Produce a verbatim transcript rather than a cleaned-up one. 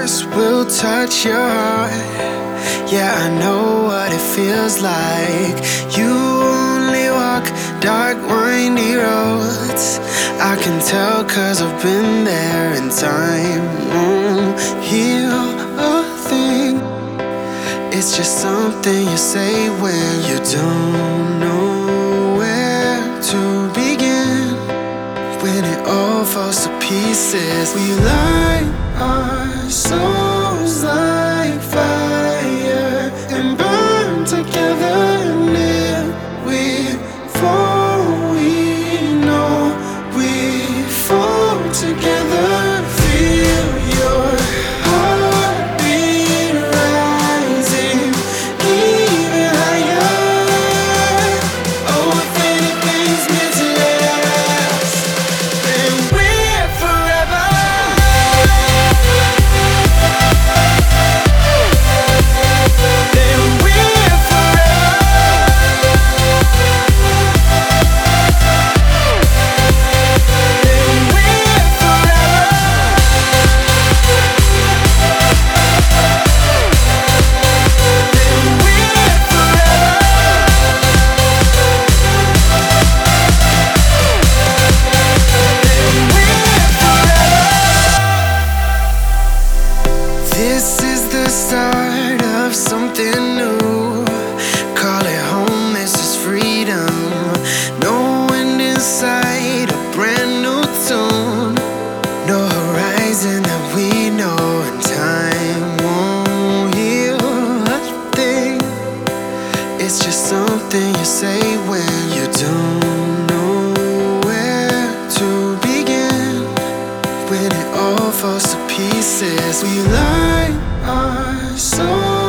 stars will touch your heart. Yeah, I know what it feels like. You only walk dark, windy roads. I can tell cause I've been there, and time won't heal a thing. It's just something you say when you don't know where to begin. When it all falls to pieces, we light our souls like fire and burn together. And if we fall, we know we fall together. Feel your heartbeat rising even higher. Oh, if anything's meant to last, then we're forever. Then we're forever. Then we're forever. Then we're forever. This is the start of something new. Call it home, this is freedom. No wind inside, a brand new tune. No horizon that we know, and time won't heal a thing. It's just something you say when you don't know where to begin. When it all falls to pieces, we light our souls